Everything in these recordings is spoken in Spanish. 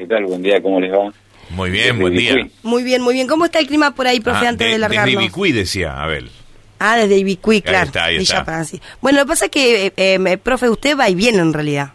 ¿Qué tal? Buen día, ¿cómo les va? Muy bien, buen Ibicuí. día. Muy bien, muy bien. ¿Cómo está el clima por ahí, profe, antes de largarnos? Desde Ibicuí decía, Abel. Ah, desde Ibicuí, claro. Ahí Villa está. Francis. Bueno, lo que pasa es que, profe, usted va y viene en realidad.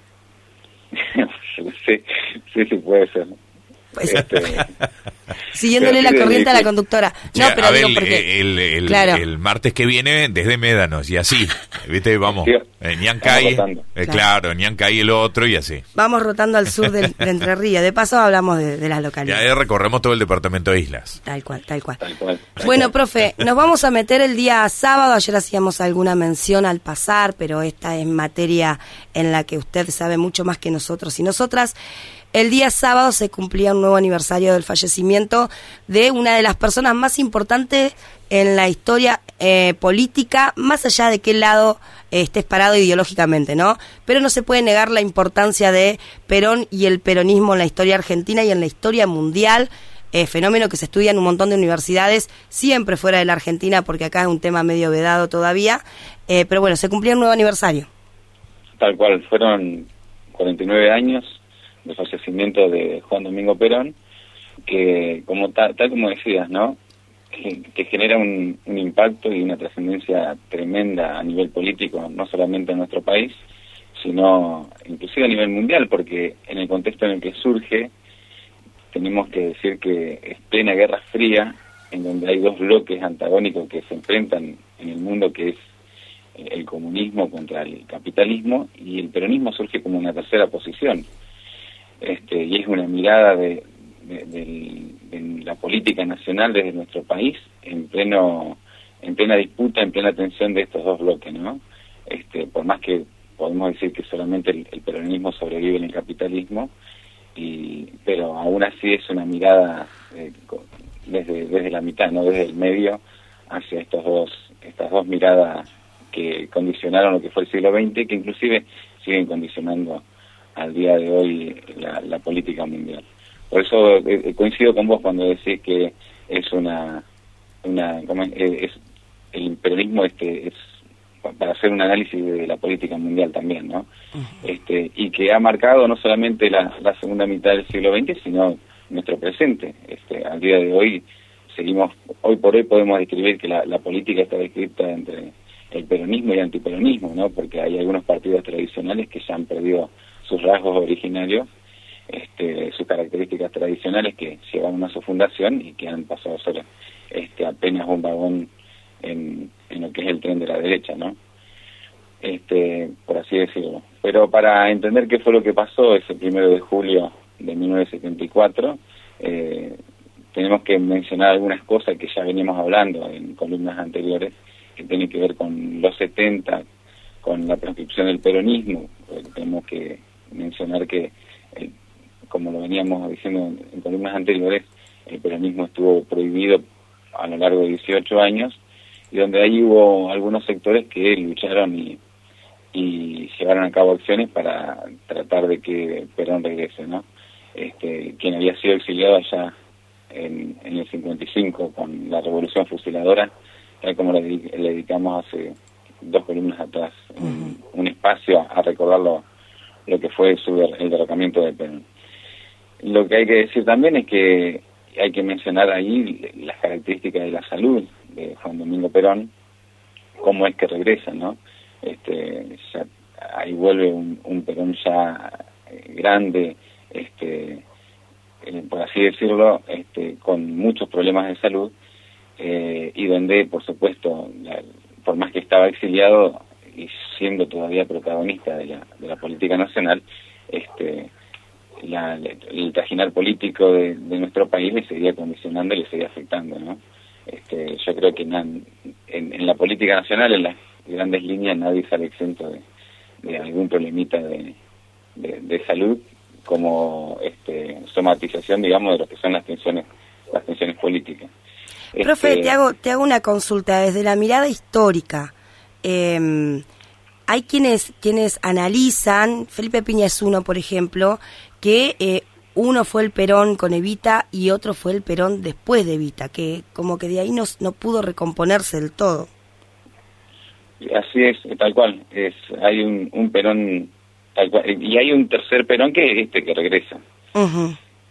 sí, puede ser. Pues, siguiéndole la corriente a la conductora. No, Che, pero Abel, digo porque... claro. El martes que viene desde Médanos y así, ¿viste? Vamos, Sí, Ñancay, rotando. claro, Ñancay el otro y así. Vamos rotando al sur de Entre Ríos. De paso hablamos de las Y localidades. ahí recorremos todo el departamento de Islas. Tal cual. Tal cual. Bueno, profe, nos vamos a meter el día sábado. Ayer hacíamos alguna mención al pasar, pero esta es materia en la que usted sabe mucho más que nosotros y nosotras. El día sábado se cumplía un nuevo aniversario del fallecimiento de una de las personas más importantes en la historia política, más allá de qué lado estés parado ideológicamente, ¿no? Pero no se puede negar la importancia de Perón y el peronismo en la historia argentina y en la historia mundial. Fenómeno que se estudia en un montón de universidades, siempre fuera de la Argentina, porque acá es un tema medio vedado todavía, pero bueno, se cumplía un nuevo aniversario. Tal cual, fueron 49 años de fallecimiento de Juan Domingo Perón, que como tal como decías, ¿no? Que genera un impacto y una trascendencia tremenda a nivel político, no solamente en nuestro país, sino inclusive a nivel mundial, porque en el contexto en el que surge, tenemos que decir que es plena Guerra Fría, en donde hay dos bloques antagónicos que se enfrentan en el mundo, que es el comunismo contra el capitalismo, y el peronismo surge como una tercera posición. Y es una mirada de la política nacional desde nuestro país en plena disputa, en plena tensión de estos dos bloques, ¿no? Por más que podemos decir que solamente el peronismo sobrevive en el capitalismo, pero aún así es una mirada desde la mitad, no desde el medio, hacia estas dos miradas que condicionaron lo que fue el siglo XX, que inclusive siguen condicionando al día de hoy la política mundial. Por eso coincido con vos cuando decís que es es el peronismo es para hacer un análisis de la política mundial también, ¿no? Y que ha marcado no solamente la segunda mitad del siglo XX, sino nuestro presente. Al día de hoy hoy por hoy podemos describir que la política está descrita entre el peronismo y el antiperonismo, ¿no? Porque hay algunos partidos tradicionales que ya han perdido sus rasgos originarios, sus características tradicionales que llevaron a su fundación y que han pasado a ser apenas un vagón en lo que es el tren de la derecha, ¿no? Por así decirlo. Pero para entender qué fue lo que pasó ese 1 de julio de 1974, tenemos que mencionar algunas cosas que ya veníamos hablando en columnas anteriores, que tienen que ver con los 70, con la proscripción del peronismo. Tenemos que mencionar que, como lo veníamos diciendo en columnas anteriores, el peronismo estuvo prohibido a lo largo de 18 años, y donde ahí hubo algunos sectores que lucharon y llevaron a cabo acciones para tratar de que Perón regrese, ¿no? Quien había sido exiliado allá en el 55 con la Revolución Fusiladora, tal como le dedicamos hace 2 columnas atrás, un espacio a recordar lo que fue el derrocamiento de Perón. Lo que hay que decir también es que hay que mencionar ahí las características de la salud de Juan Domingo Perón, cómo es que regresa, ¿no? Ya, ahí vuelve un Perón ya grande, por así decirlo, con muchos problemas de salud, y donde, por supuesto, por más que estaba exiliado y siendo todavía protagonista de la política nacional, el trajinar político de nuestro país le seguía condicionando y le seguía afectando, ¿no? Yo creo que en la política nacional, en las grandes líneas, nadie sale exento de algún problemita de salud, como somatización, digamos, de lo que son las tensiones políticas. Profe, te hago una consulta desde la mirada histórica. Hay quienes analizan, Felipe Piña es uno, por ejemplo, que uno fue el Perón con Evita y otro fue el Perón después de Evita, que como que de ahí no pudo recomponerse del todo. Así es, tal cual. Hay un Perón tal cual, y hay un tercer Perón que es que regresa. Uh-huh.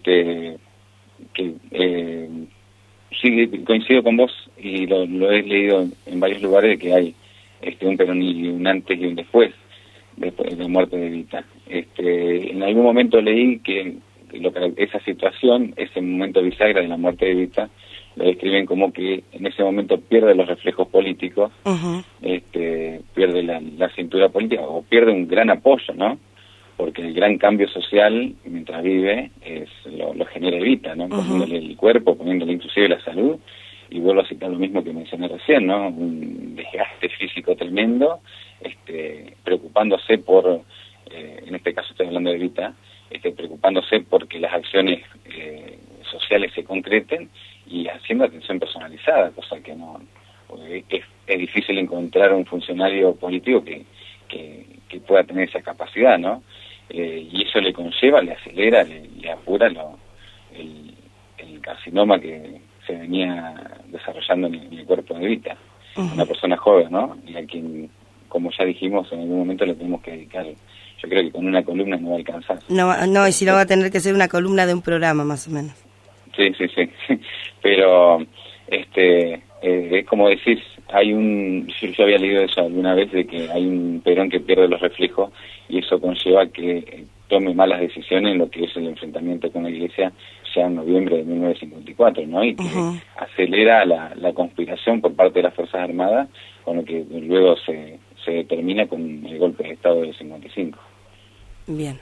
que sí, coincido con vos y lo he leído en varios lugares, de que hay un Perón y un antes y un después de la muerte de Evita. En algún momento leí que esa situación, ese momento bisagra de la muerte de Evita, lo describen como que en ese momento pierde los reflejos políticos, pierde la cintura política, o pierde un gran apoyo, ¿no? Porque el gran cambio social, mientras vive, lo genera Evita, ¿no? Poniéndole el cuerpo, poniéndole inclusive la salud, y vuelvo a citar lo mismo que mencioné recién, ¿no? Un desgaste físico tremendo, preocupándose por, en este caso estoy hablando de Evita, preocupándose porque las acciones sociales se concreten y haciendo atención personalizada, cosa que no es difícil encontrar un funcionario político que pueda tener esa capacidad, ¿no? Y eso le conlleva, le acelera, le apura el carcinoma que se venía desarrollando en el cuerpo de Evita. Una persona joven, ¿no? Y a quien, como ya dijimos, en algún momento le tenemos que dedicar. Yo creo que con una columna no va a alcanzar. No, y si no va a tener que ser una columna de un programa, más o menos. Sí. Pero, es como decís, yo había leído eso alguna vez, de que hay un Perón que pierde los reflejos, y eso conlleva que tome malas decisiones en lo que es el enfrentamiento con la Iglesia ya en noviembre de 1954, ¿no? Y que acelera la conspiración por parte de las Fuerzas Armadas, con lo que luego se determina con el golpe de Estado del 55. Bien.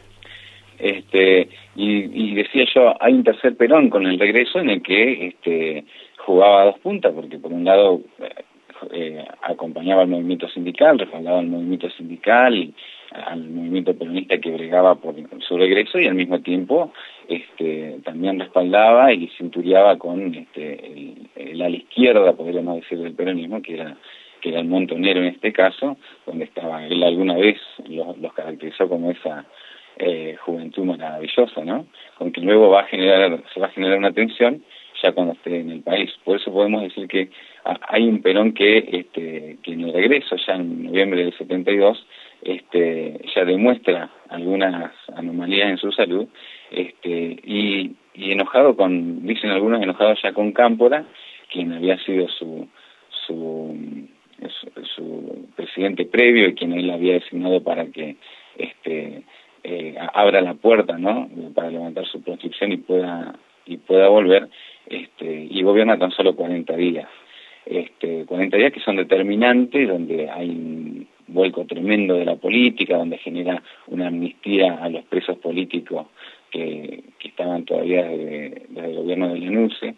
Y decía yo, hay un tercer Perón con el regreso, en el que jugaba a dos puntas, porque por un lado acompañaba al movimiento sindical, respaldaba al movimiento sindical y al movimiento peronista que bregaba por su regreso, y al mismo tiempo también respaldaba y cintureaba con el ala izquierda, podríamos decir, del peronismo, que era el montonero en este caso, donde estaba él. Alguna vez los caracterizó como esa juventud maravillosa, ¿no? Con que luego se va a generar una tensión ya cuando esté en el país. Por eso podemos decir que hay un Perón que en el regreso, ya en noviembre del 72, ya demuestra algunas anomalías en su salud, y enojado dicen algunos, enojado ya con Cámpora, quien había sido su presidente previo y quien él había designado para que abra la puerta, ¿no?, para levantar su proscripción y pueda volver, y gobierna tan solo 40 días. 40 días que son determinantes, donde hay un vuelco tremendo de la política, donde genera una amnistía a los presos políticos que estaban todavía desde el gobierno de Lanusse,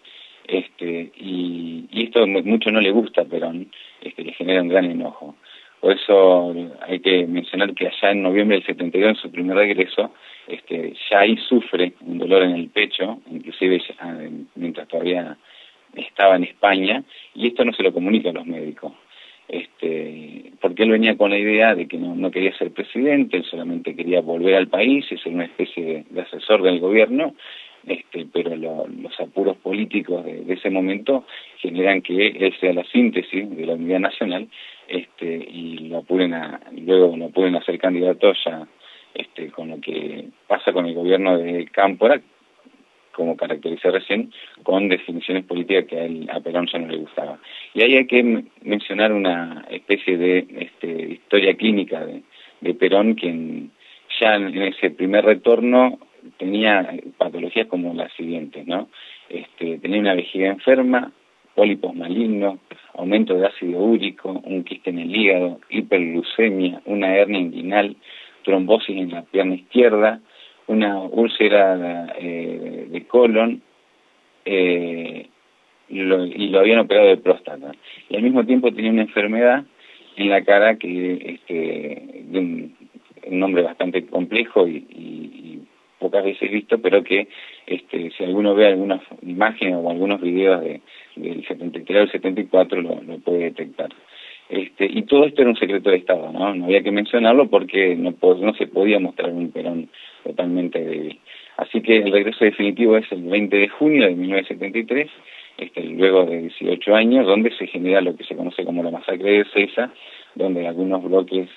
y esto mucho no le gusta a Perón, le genera un gran enojo. Por eso hay que mencionar que allá en noviembre del 72, en su primer regreso, ya ahí sufre un dolor en el pecho, inclusive ya, mientras todavía estaba en España, y esto no se lo comunica a los médicos, porque él venía con la idea de que no quería ser presidente, él solamente quería volver al país y ser una especie de asesor del gobierno, pero los apuros políticos de ese momento generan que él sea la síntesis de la unidad nacional, y luego lo apuren a ser candidato ya, con lo que pasa con el gobierno de Cámpora, como caracterizé recién, con definiciones políticas que a Perón ya no le gustaba. Y ahí hay que mencionar una especie de historia clínica de Perón, quien ya en ese primer retorno tenía patologías como las siguientes, ¿no? Tenía una vejiga enferma, pólipos malignos, aumento de ácido úrico, un quiste en el hígado, hiperglucemia, una hernia inguinal, trombosis en la pierna izquierda, una úlcera de colon, y lo habían operado de próstata. Y al mismo tiempo tenía una enfermedad en la cara que de un nombre bastante complejo y pocas veces visto, pero que si alguno ve algunas imágenes o algunos videos del 73 al 74 lo puede detectar. Y todo esto era un secreto de Estado, ¿no? No había que mencionarlo porque no se podía mostrar un Perón totalmente débil. Así que el regreso definitivo es el 20 de junio de 1973, luego de 18 años, donde se genera lo que se conoce como la masacre de Ezeiza, donde algunos bloques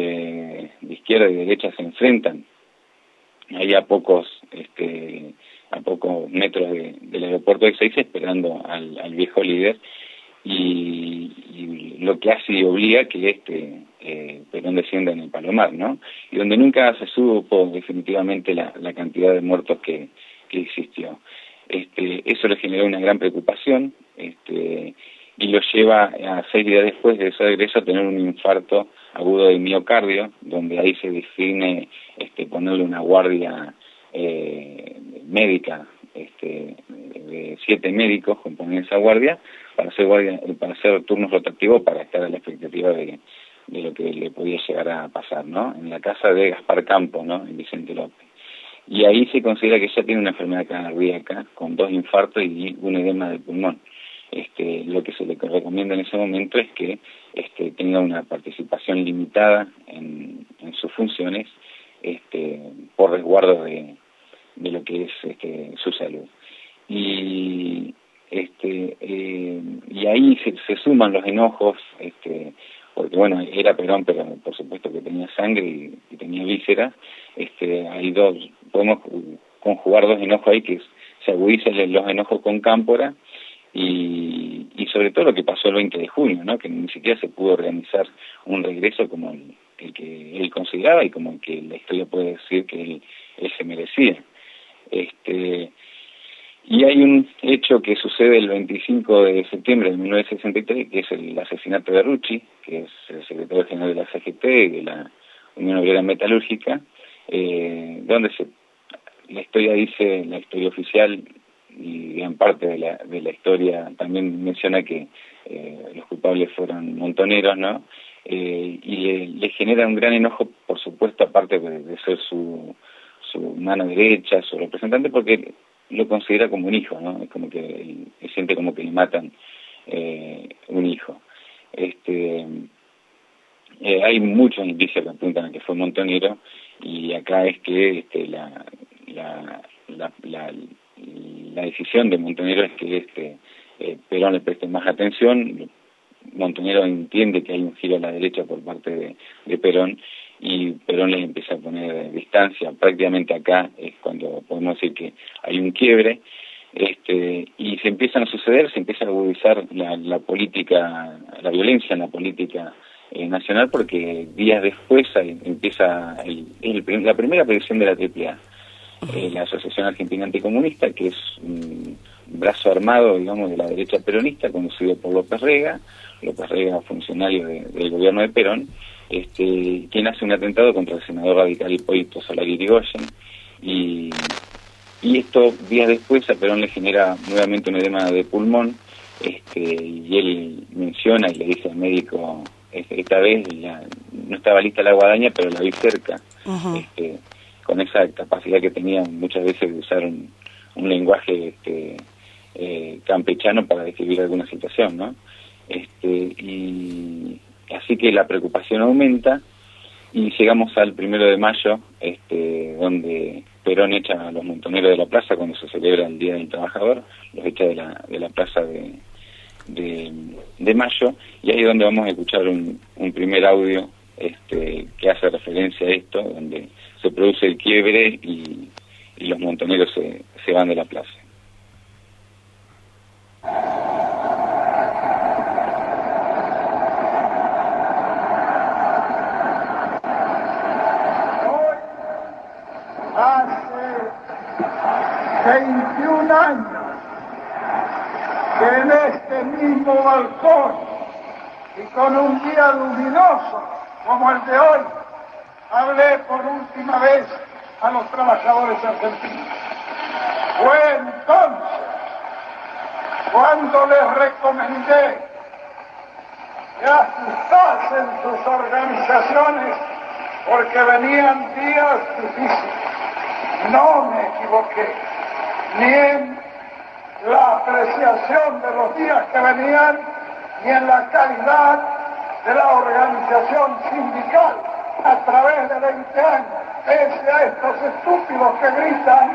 de izquierda y derecha se enfrentan. Hay a pocos metros del aeropuerto de Ezeiza esperando al viejo líder, y lo que hace y obliga que Perón descienda en el Palomar, ¿no? Y donde nunca se supo definitivamente la cantidad de muertos que existió. Eso le generó una gran preocupación, y lo lleva a 6 días después de ese regreso a tener un infarto agudo de miocardio, donde ahí se define ponerle una guardia médica, de 7 médicos componen esa guardia para hacer turnos rotativos, para estar a la expectativa de lo que le podía llegar a pasar, ¿no? En la casa de Gaspar Campo, ¿no? En Vicente López. Y ahí se considera que ella tiene una enfermedad cardíaca con 2 infartos y un edema del pulmón. Lo que se le recomienda en ese momento es que tenga una participación limitada en sus funciones, por resguardo de lo que es su salud. Y ahí se suman los enojos, porque bueno, era Perón, pero por supuesto que tenía sangre y tenía vísceras. Hay podemos conjugar 2 enojos ahí, que se agudizan los enojos con Cámpora, y sobre todo lo que pasó el 20 de junio, ¿no? Que ni siquiera se pudo organizar un regreso como el que él consideraba y como el que la historia puede decir que él se merecía. Y hay un hecho que sucede el 25 de septiembre de 1963, que es el asesinato de Rucci, que es el secretario general de la CGT, de la Unión Obrera Metalúrgica, donde la historia dice, la historia oficial, y gran parte de la historia también menciona que los culpables fueron montoneros, ¿no? Y le genera un gran enojo, por supuesto, aparte de ser su mano derecha, su representante, porque lo considera como un hijo, ¿no? Es como que él siente como que le matan un hijo. Hay muchos indicios que apuntan a que fue montonero, y acá es que la decisión de Montonero es que Perón le preste más atención. Montonero entiende que hay un giro a la derecha por parte de Perón, y Perón le empieza a poner distancia. Prácticamente acá es cuando podemos decir que hay un quiebre, y se empieza a agudizar la política, la violencia en la política nacional, porque días después empieza la primera predicción de la AAA. La Asociación Argentina Anticomunista, que es un brazo armado, digamos, de la derecha peronista, conducido por López Rega, funcionario del gobierno de Perón, quien hace un atentado contra el senador radical Hipólito Solari Irigoyen, y esto días después a Perón le genera nuevamente un edema de pulmón, y él menciona y le dice al médico, esta vez no estaba lista la guadaña, pero la vi cerca. Con esa capacidad que tenía muchas veces de usar un lenguaje campechano para describir alguna situación, ¿no? Y así que la preocupación aumenta, y llegamos al 1 de mayo, donde Perón echa a los montoneros de la plaza cuando se celebra el Día del Trabajador, los echa de la plaza de Mayo, y ahí es donde vamos a escuchar un primer audio que hace referencia a esto, donde se produce el quiebre y los montoneros se van de la plaza. Hoy, hace 21 años, que en este mismo balcón y con un día luminoso como el de hoy, hablé por última vez a los trabajadores argentinos. Fue entonces cuando les recomendé que ajustasen sus organizaciones, porque venían días difíciles. No me equivoqué, ni en la apreciación de los días que venían, ni en la calidad de la organización sindical a través de 20 años, pese a estos estúpidos que gritan.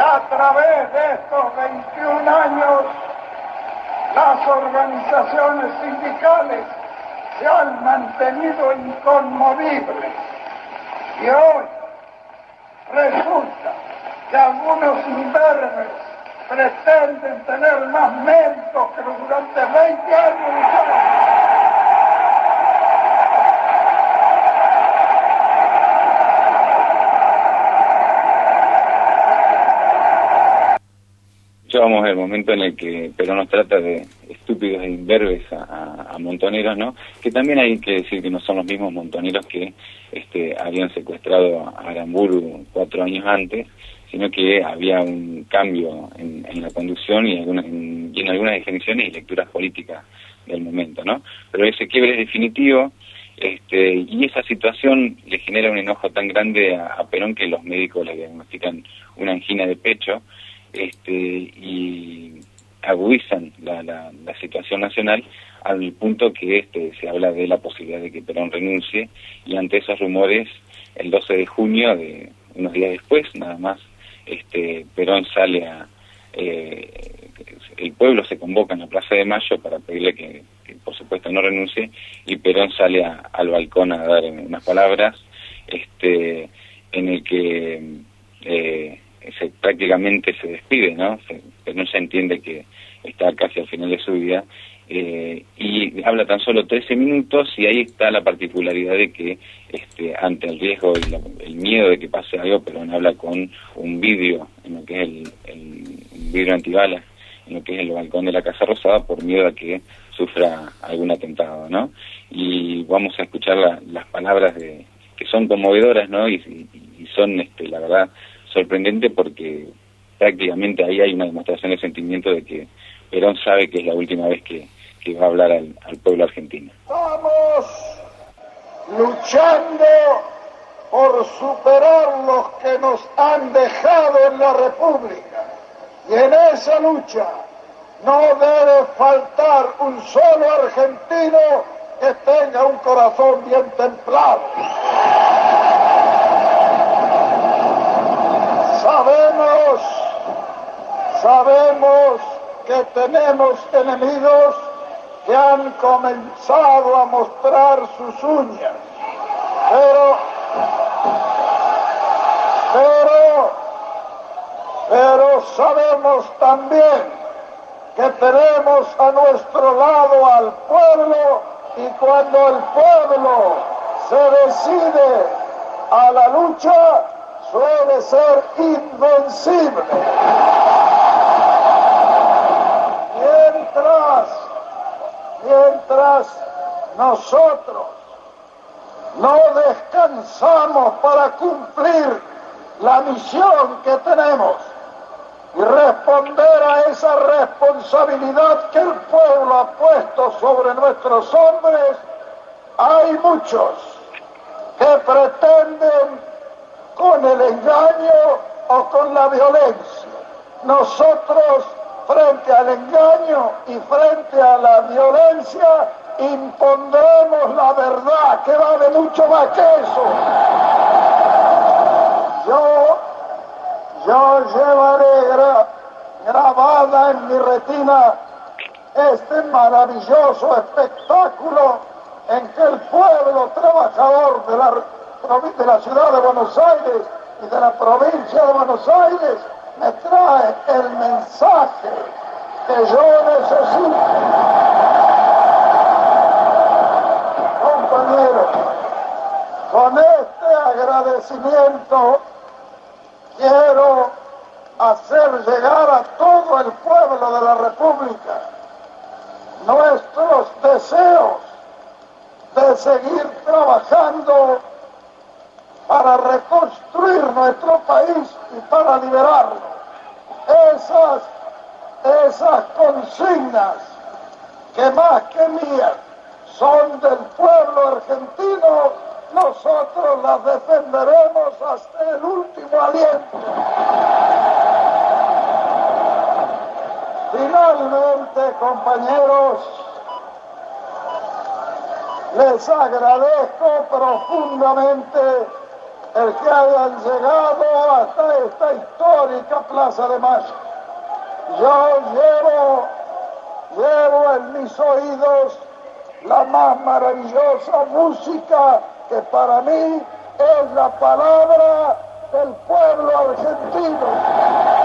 a través de estos 21 años, las organizaciones sindicales se han mantenido inconmovibles. Y hoy resulta que algunos imberbes pretenden tener más méritos que durante 20 años lucharon. Vamos al momento en el que Perón nos trata de estúpidos e imberbes a montoneros, ¿no? Que también hay que decir que no son los mismos montoneros que habían secuestrado a Aramburu 4 años antes, sino que había un cambio en la conducción y en algunas definiciones y lecturas políticas del momento, ¿no? Pero ese quiebre es definitivo, y esa situación le genera un enojo tan grande a Perón que los médicos le diagnostican una angina de pecho, y agudizan la situación nacional al punto que se habla de la posibilidad de que Perón renuncie, y ante esos rumores, el 12 de junio, unos días después, nada más, Perón sale el pueblo se convoca en la Plaza de Mayo para pedirle que por supuesto no renuncie, y Perón sale al balcón a dar unas palabras, en el que prácticamente se despide, ¿no? Perón ya entiende que está casi al final de su vida, y habla tan solo 13 minutos, y ahí está la particularidad de que ante el riesgo y el miedo de que pase algo, Perón habla con un vidrio, en lo que es un vidrio antibalas, en lo que es el balcón de la Casa Rosada, por miedo a que sufra algún atentado, ¿no? Y vamos a escuchar las palabras que son conmovedoras, ¿no? Y son, la verdad, sorprendente, porque prácticamente ahí hay una demostración de sentimiento de que Perón sabe que es la última vez que va a hablar al pueblo argentino. Estamos luchando por superar los que nos han dejado en la República, y en esa lucha no debe faltar un solo argentino que tenga un corazón bien templado. Sabemos que tenemos enemigos que han comenzado a mostrar sus uñas, pero sabemos también que tenemos a nuestro lado al pueblo, y cuando el pueblo se decide a la lucha, suele ser invencible. Mientras nosotros no descansamos para cumplir la misión que tenemos y responder a esa responsabilidad que el pueblo ha puesto sobre nuestros hombres, hay muchos que pretenden con el engaño o con la violencia. Nosotros, frente al engaño y frente a la violencia, impondremos la verdad, que vale mucho más que eso. Yo llevaré grabada en mi retina este maravilloso espectáculo en que el pueblo trabajador de la ciudad de Buenos Aires y de la provincia de Buenos Aires me trae el mensaje que yo necesito. Compañeros, con este agradecimiento quiero hacer llegar a todo el pueblo de la República nuestros deseos de seguir trabajando para reconstruir nuestro país y para liberarlo. Esas consignas, que más que mías son del pueblo argentino, nosotros las defenderemos hasta el último aliento. Finalmente, compañeros, les agradezco profundamente el que hayan llegado hasta esta histórica Plaza de Mayo. Yo llevo en mis oídos la más maravillosa música que para mí es la palabra del pueblo argentino.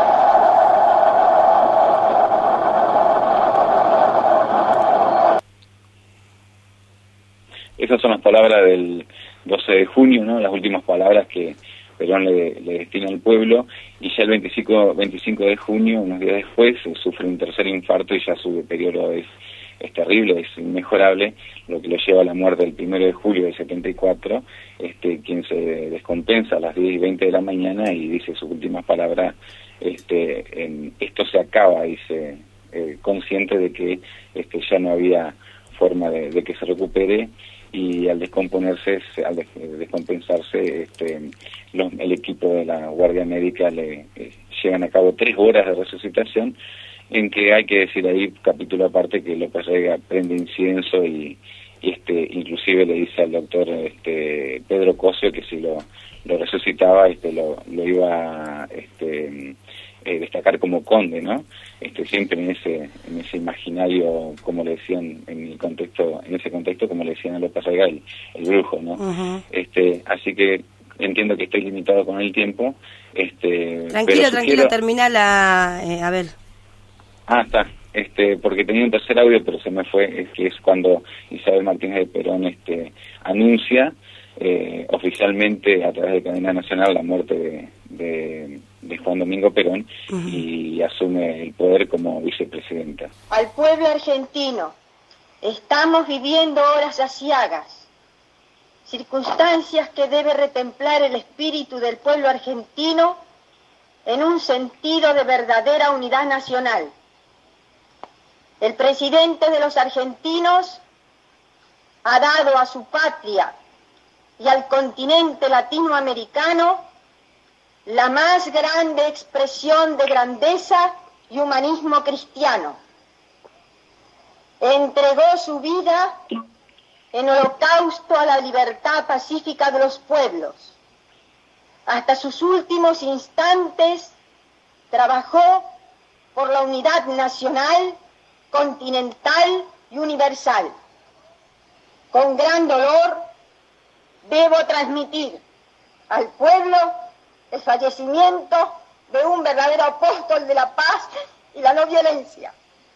Esas son las palabras del 12 de junio, ¿no? Las últimas palabras que Perón le destina al pueblo, y ya el 25 de junio, unos días después, sufre un tercer infarto y ya su deterioro es terrible, es inmejorable, lo que lo lleva a la muerte el 1 de julio del 74, quien se descompensa a las 10:20 de la mañana y dice sus últimas palabras, esto se acaba, dice, consciente de que ya no había forma de que se recupere, y al descompensarse, el equipo de la Guardia Médica le llevan a cabo 3 horas de resucitación, en que hay que decir ahí, capítulo aparte, que López Rega prende incienso y inclusive le dice al doctor Pedro Cosio que si lo resucitaba lo iba a destacar como conde, ¿no? Siempre en ese imaginario, como le decían en ese contexto, como le decían a López Rega, el brujo, ¿no? Uh-huh. Así que entiendo que estoy limitado con el tiempo. Tranquilo, termina a ver. Está. Porque tenía un tercer audio, pero se me fue, que es cuando Isabel Martínez de Perón anuncia oficialmente a través de Cadena Nacional la muerte de Juan Domingo Perón, uh-huh, y asume el poder como vicepresidenta. Al pueblo argentino, estamos viviendo horas aciagas, circunstancias que debe retemplar el espíritu del pueblo argentino en un sentido de verdadera unidad nacional. El presidente de los argentinos ha dado a su patria y al continente latinoamericano la más grande expresión de grandeza y humanismo cristiano. Entregó su vida en holocausto a la libertad pacífica de los pueblos. Hasta sus últimos instantes trabajó por la unidad nacional, continental y universal. Con gran dolor debo transmitir al pueblo el fallecimiento de un verdadero apóstol de la paz y la no violencia.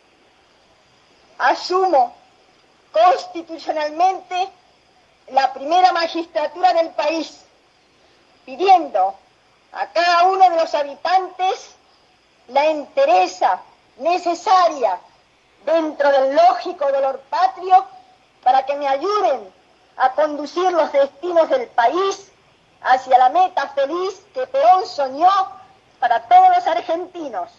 Asumo constitucionalmente la primera magistratura del país, pidiendo a cada uno de los habitantes la entereza necesaria dentro del lógico dolor patrio para que me ayuden a conducir los destinos del país hacia la meta feliz que Perón soñó para todos los argentinos.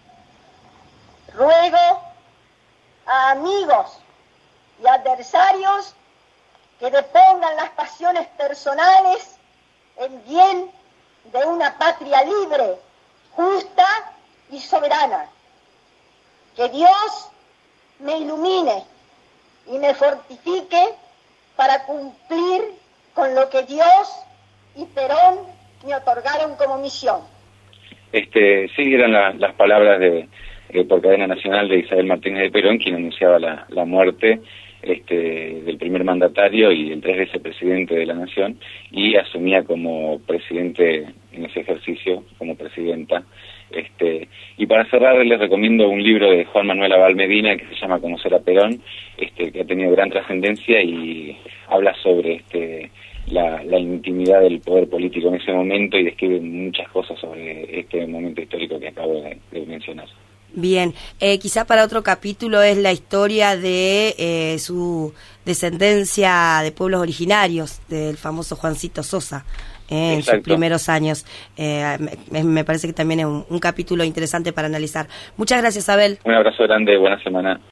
Ruego a amigos y adversarios que depongan las pasiones personales en bien de una patria libre, justa y soberana. Que Dios me ilumine y me fortifique para cumplir con lo que Dios y Perón me otorgaron como misión. Sí, eran las palabras por Cadena Nacional de Isabel Martínez de Perón, quien anunciaba la muerte del primer mandatario y el 3 vicepresidente de la Nación, y asumía como presidente en ese ejercicio, como presidenta. Y para cerrar, les recomiendo un libro de Juan Manuel Abal Medina que se llama Conocer a Perón, que ha tenido gran trascendencia y habla sobre la intimidad del poder político en ese momento y describe muchas cosas sobre este momento histórico que acabo de mencionar. Bien, quizá para otro capítulo es la historia de su descendencia de pueblos originarios, del famoso Juancito Sosa, en sus primeros años. Me parece que también es un capítulo interesante para analizar. Muchas gracias, Abel. Un abrazo grande, buena semana.